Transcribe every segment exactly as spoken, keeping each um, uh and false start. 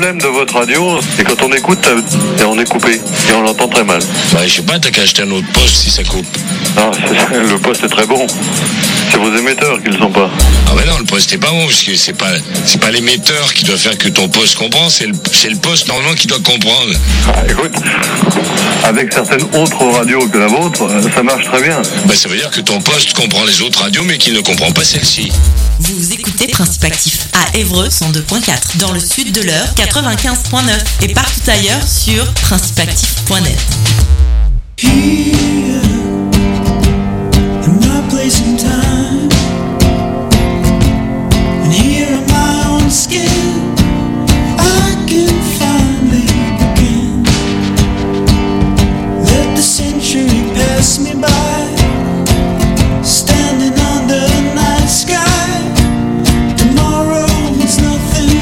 problème de votre radio, c'est quand on écoute, et on est coupé, et on l'entend très mal. Bah, je sais pas, t'as qu'à acheter un autre poste si ça coupe. Non, c'est, le poste est très bon. C'est vos émetteurs qui le sont pas. Ah ouais non, le poste est pas bon, parce que c'est pas, c'est pas l'émetteur qui doit faire que ton poste comprend, c'est le, c'est le poste normalement qui doit comprendre. Ah, écoute, avec certaines autres radios que la vôtre, ça marche très bien. Bah, ça veut dire que ton poste comprend les autres radios, mais qu'il ne comprend pas celle-ci. Vous écoutez Principe Actif à Évreux cent deux virgule quatre, dans le sud de l'Eure quatre-vingt-quinze virgule neuf et partout ailleurs sur principe actif point net. Here, in my place and time, and here in my own skin, I can finally begin. Let the century pass me by, standing under the night sky. Tomorrow means nothing.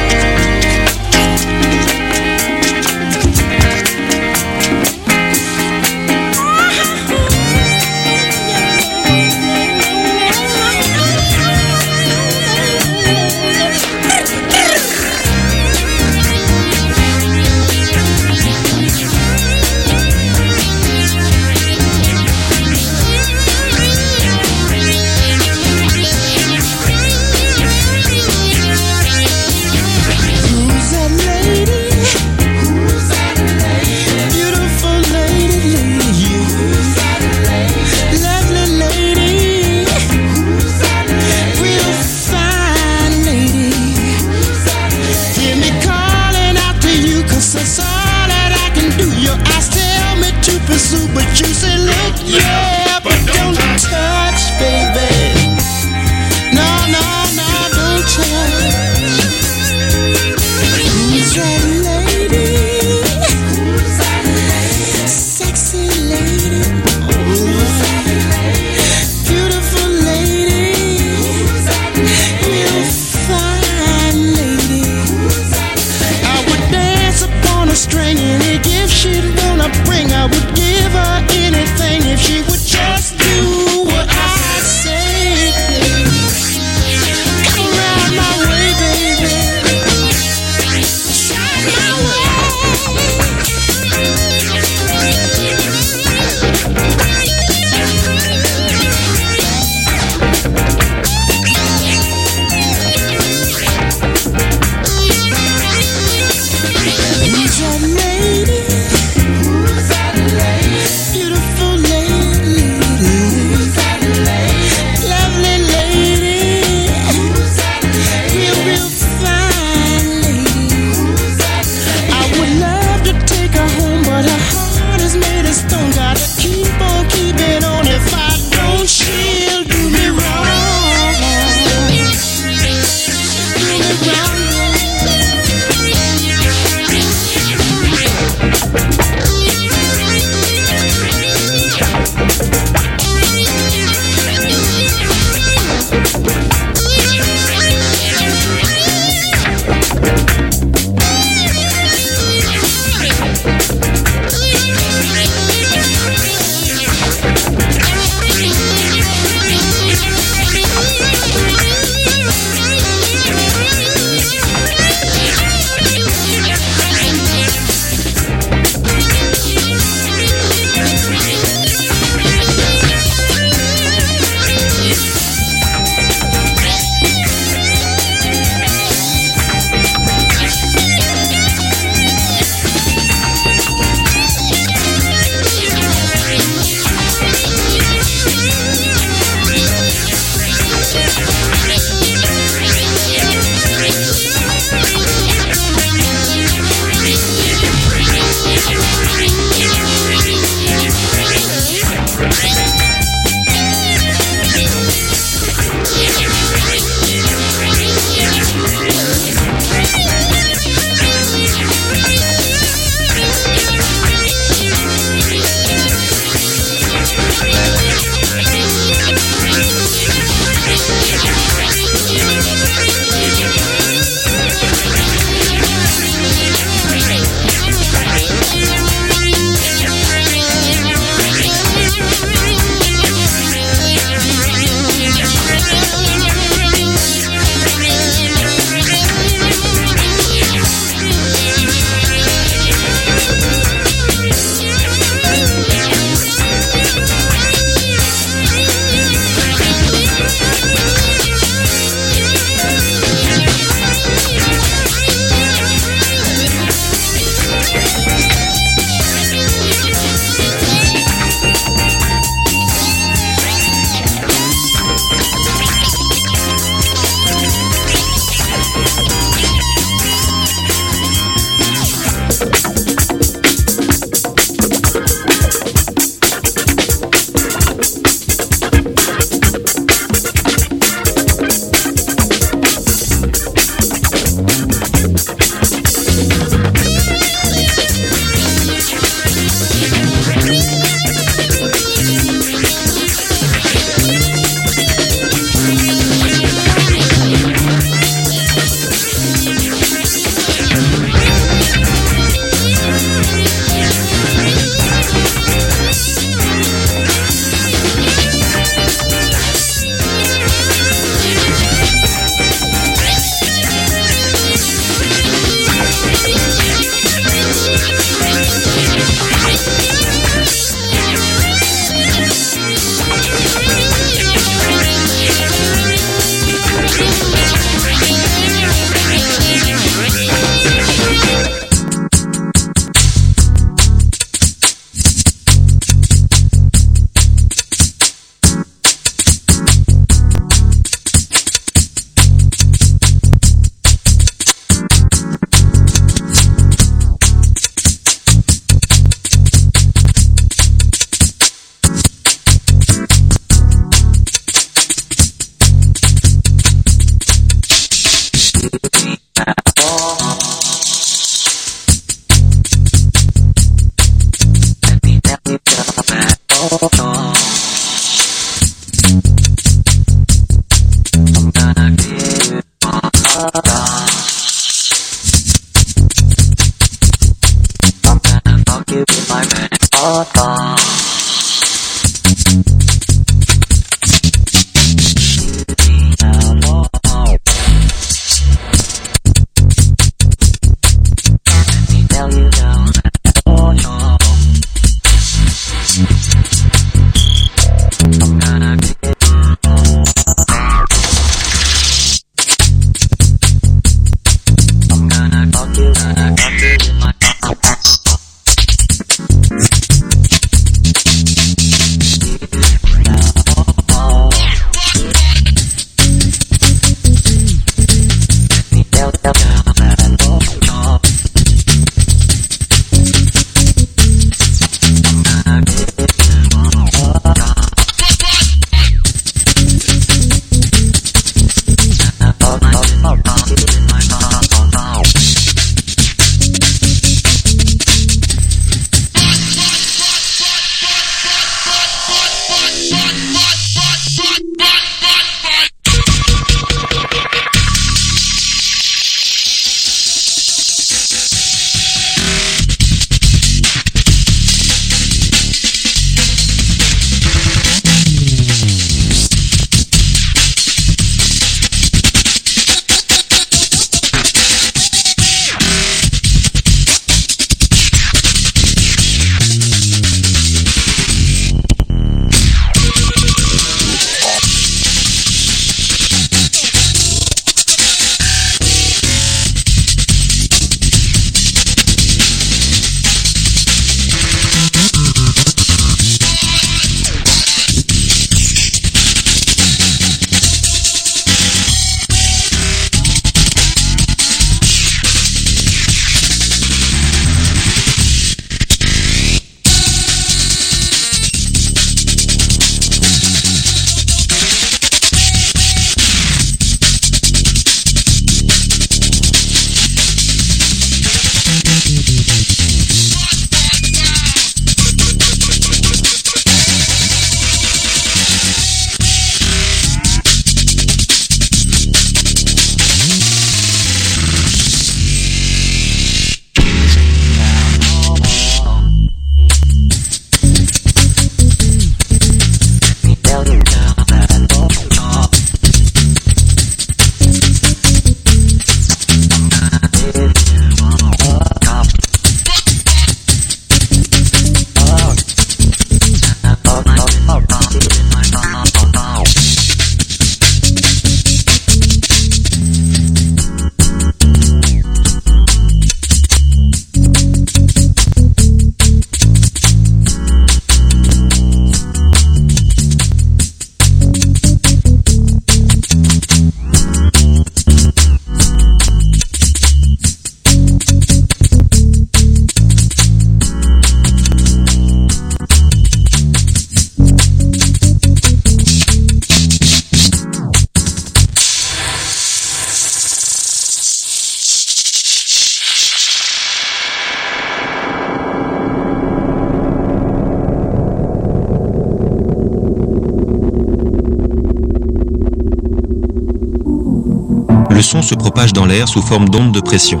le son se propage dans l'air sous forme d'ondes de pression.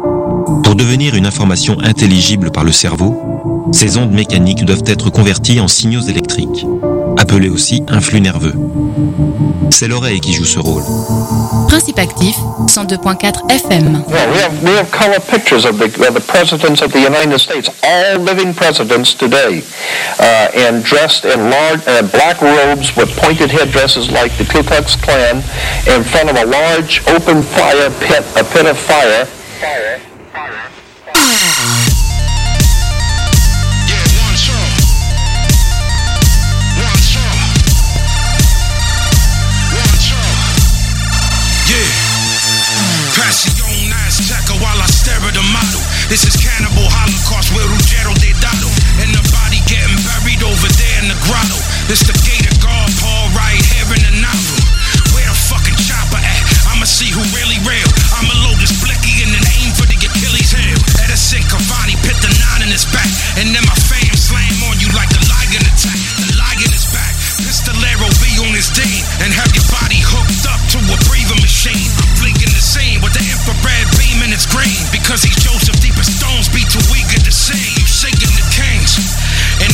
Pour devenir une information intelligible par le cerveau, ces ondes mécaniques doivent être converties en signaux électriques, appelés aussi influx nerveux. C'est l'oreille qui joue ce rôle. Principe actif, cent deux point quatre F M. Yeah, we have, we have color pictures of the, of the presidents of the United States, all living presidents today, uh, and dressed in large, uh, black robes with pointed headdresses like the Ku Klux Klan, in front of a large open fire pit, a pit of fire. Fire, fire, fire. This is cannibal holocaust where Ruggiero did Dado, and the body getting buried over there in the grotto. This the gate of God, Paul right here in the novel. Where the fucking chopper at? I'ma see who really real. I'ma load this blicky and then aim for the Achilles heel. Edison Cavani pit the nine in his back, and then my fam slam on you like the lion attack. The lion is back. Pistolero be on his dame and have your body hooked up to a breathing machine. I'm flinking the scene with the infrared beam and it's green because he's Joseph. Stones be too eager to sing, you shaking the kings.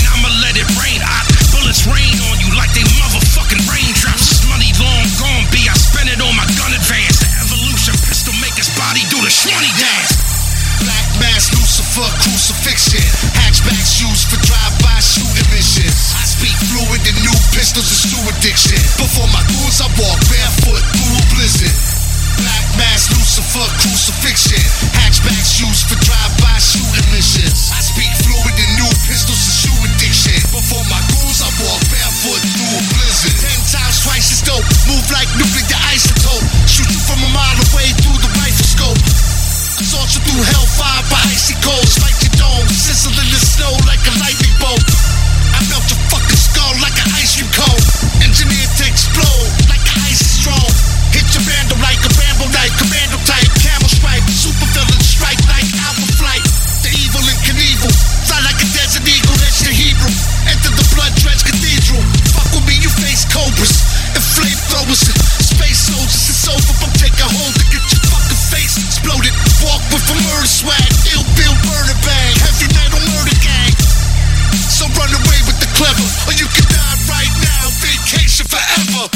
walk barefoot through a blizzard. Black mass, Lucifer, crucifixion. Hatchbacks used for drive-by shooting missions. I speak fluid in new pistols and shoe addiction. Before my goons, I walk barefoot through a blizzard. Ten times twice as dope, move like nuclear isotope. Shoot you from a mile away through the rifle scope. Sort you through hellfire by icy coals. Fight your dome, sizzle in the snow like a lightning bolt. I melt your fucking skull like an ice cream cone. Engineered to explode like an icy strong. Hit your random like a Rambo knife. Commando type, camel stripe. Super villain strike like Alpha Flight. The evil and Knievel. Fly like a desert eagle, that's the Hebrew. Enter the blood-drenched cathedral. Fuck with me, you face cobras and flamethrowers. Space soldiers, it's over, but take a hold to get your fucking face exploded. Walk with a murder swag. Ill Bill murder bang. Heavy metal murder gang. So run away with the clever, or you can die right now. Vacation forever.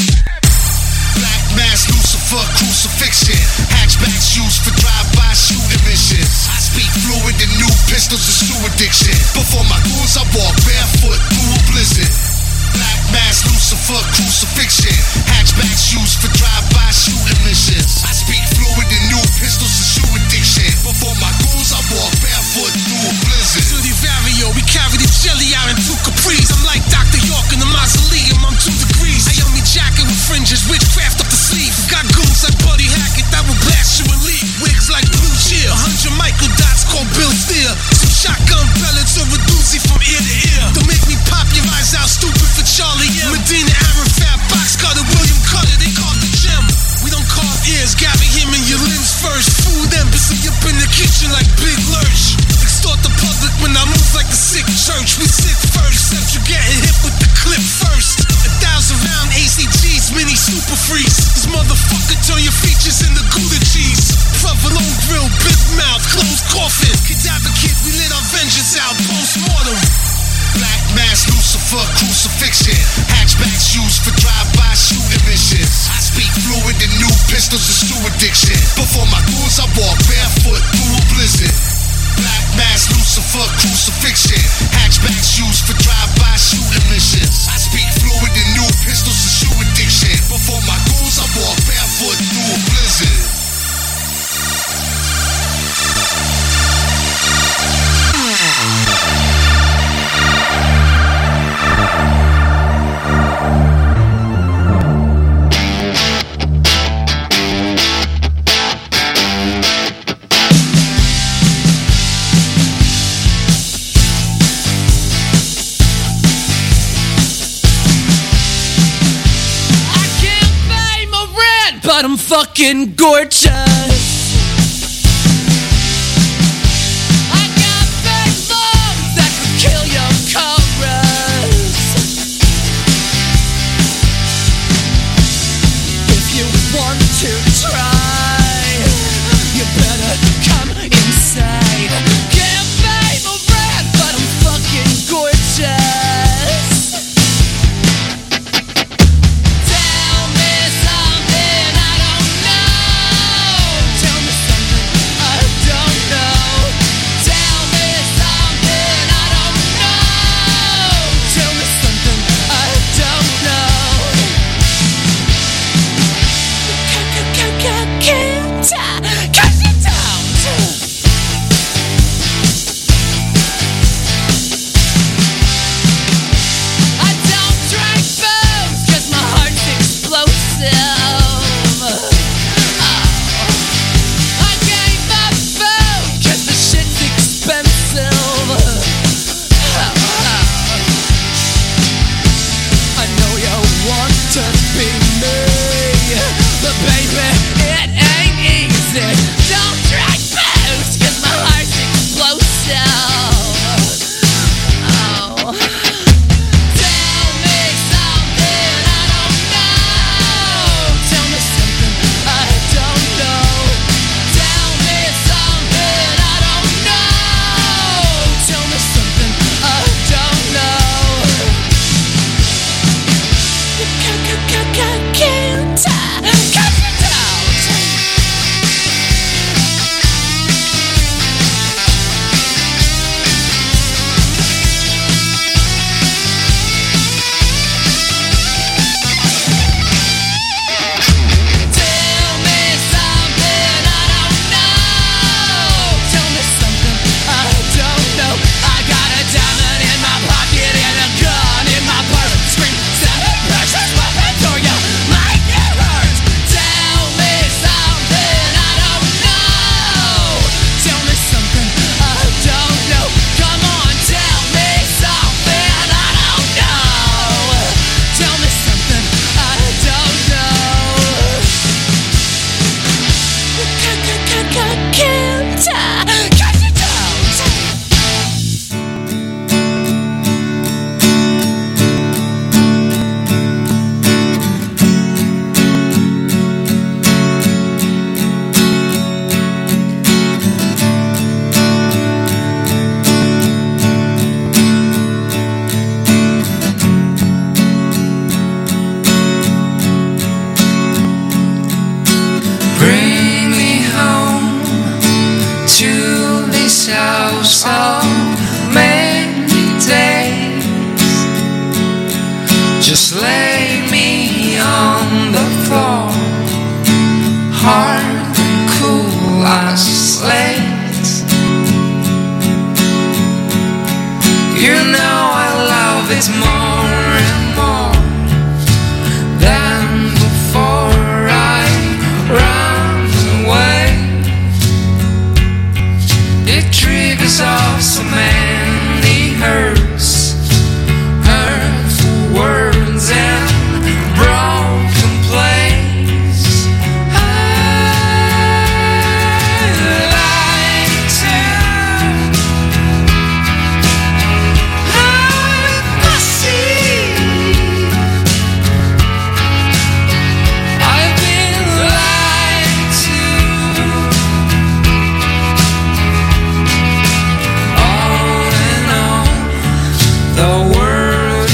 Black mass, Lucifer, crucifixion. Hatchbacks used for drive-by shooting missions. I speak fluid in new pistols and shoe addiction. Before my goons, I walk barefoot through a blizzard. Black mass, Lucifer, crucifixion. Hatchbacks used for drive-by shooting missions. I speak fluid in new pistols and shoe addiction. Before my goons, I walk barefoot through a blizzard. To the Vario, we carry the jelly out in two capris. I'm like Doctor York in the mausoleum, I'm two degrees. I own me jacket with fringes, witchcraft up the sleeve. Got goons like Buddy Hackett that will blast you and leave. Wigs like Blue Cheer, a hundred Michael dots called Bill Steer. Some shotgun pellets or a doozy from ear to ear. Don't make me pop your eyes out stupid for Charlie M. Medina, Aaron, Fat Box Cutter, William Cutter, they call the gem. We don't carve ears, Gabby him in your limbs first. Food embassy up in the kitchen like Big Lurch. Extort the public when I move like a sick church. We sick first, except you getting hit with the clip first. A thousand round A C Gs, mini super freeze. This motherfucker turn your features into Gouda cheese. Provolone grill, big mouth, closed coffin. Cadaver kid, we lit our vengeance out, post-mortem. Black mass, Lucifer, crucifixion. Hatchbacks used for drive-by shooting missions. I speak fluid in new pistols and shoe addiction. Before my goons, I walk barefoot through a blizzard. Black mass, Lucifer, crucifixion. Hatchbacks used for drive-by shooting missions. I speak fluid in new pistols and shoe addiction. Before my goons, I walk barefoot through a blizzard. But I'm fucking gorgeous. I got big lungs that could kill your chorus. If you want to try.